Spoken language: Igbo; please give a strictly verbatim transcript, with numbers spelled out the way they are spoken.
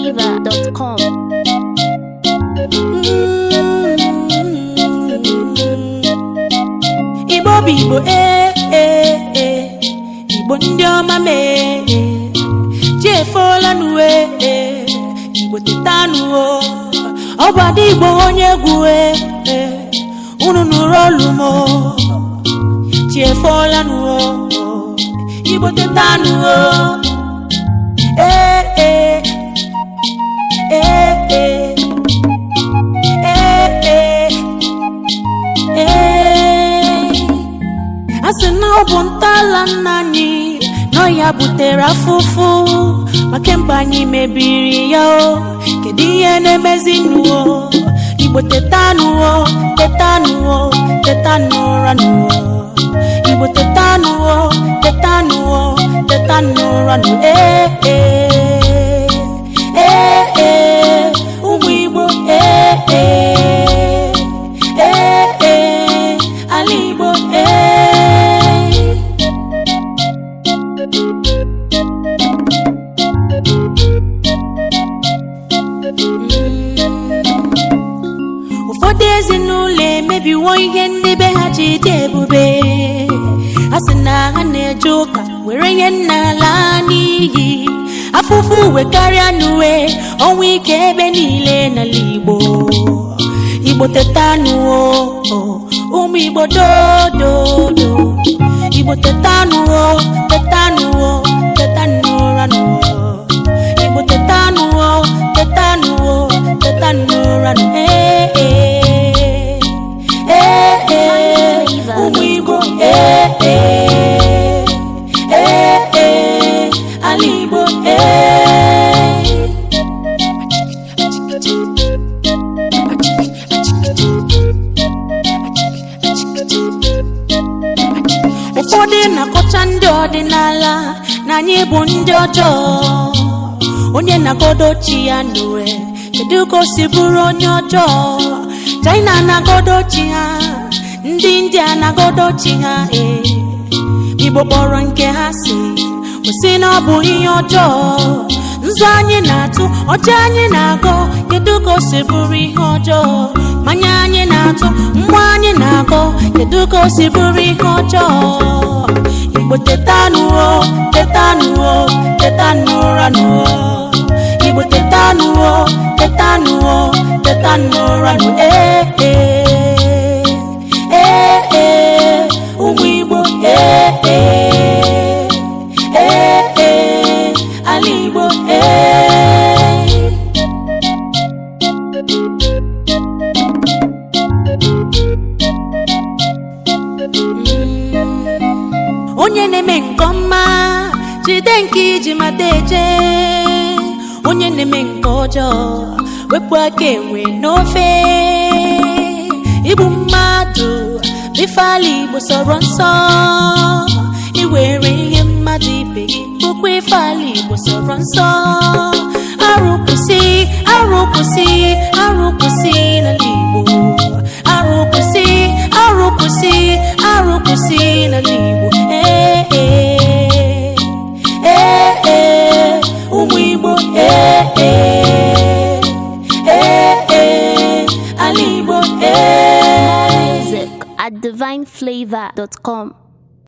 flavor dot com. Igbo bụ Igbo eh eh eh Igbo ndị ọma mee ji efola n'uwe eh Igbo tetanụ ọ bụ ada Igbo onye egwu eh unu nụrụ olu m ji efola n'uwe Igbo tetanụ eh eh eh eh asị na ọ bụ ntọala nna anyị na ya butere afụfụ maka mgbe anyị mebiri ya o kedu ihe na-emezi nụọ Igbo tetanụ tetanụ tetanụ ranụ Igbo tetanụ tetanụ tetanụ ranụ eh eh eh eh ụmụ Igbo eh eh eh eh ala Igbo eh ụfọdụ ezinụlọ emebiwo ihe ndị be ha ji dị ebube a sị na ha na-eje ụka were ihe n'ala n'iyi afụfụ uwe karịa n'uwe ọnwụ ike ebe niile n'ala Igbo Igbo tetanụ ụmụ Igbo dododo Igbo tetanụ tetanụ tetanụ ranụ Igbo tetanụ tetanụ tetanụ ranụ eh eh eh eh ụmụ Igbo eh eh eh eh ala Igbo eh ụfọdụ na-akọcha ndị ọdịnala na anyị bụ ndị ọjọọ onye na-agodo chi ya n'uwe kedu ka o si bụrụ onye ọjọọ China na-agodo chi ha ndị India na-agodo chi ha eh Igbo kpọrọ nke ha si kwụsị na ọ bụ ihe ọjọọ nzu anyị na-atụ ọjị anyị na-agọ kedu ka o si bụrụ ihe ọjọọ mmanya anyị na-atụ mgbe anyị na-agọ kedu ka o si bụrụ ihe ọjọọ Igbo tetanụ tetanụ tetanụ ranụ Igbo tetanụ tetanụ tetanụ ranụ eh eh eh eh ụmụ Igbo eh eh eh eh ala Igbo eh onye na-eme nke ọma jide nke iji mata eje onye na-eme nke ọjọọ wepụ aka enwe n'ofe igbu mmadụ ife ala Igbo sọrọ nsọ iwere ihe mmadụ ibe gị bụkwa ife ala Igbo sọrọ nsọ arụ kwụsị arụ kwụsị arụ kwụsị n'ala Igbo arụ kwụsị arụ kwụsị arụ kwụsị n'ala Igbo eh eh eh eh ụmụ Igbo eh eh eh eh ala Igbo eh Music at divine flavor dot com.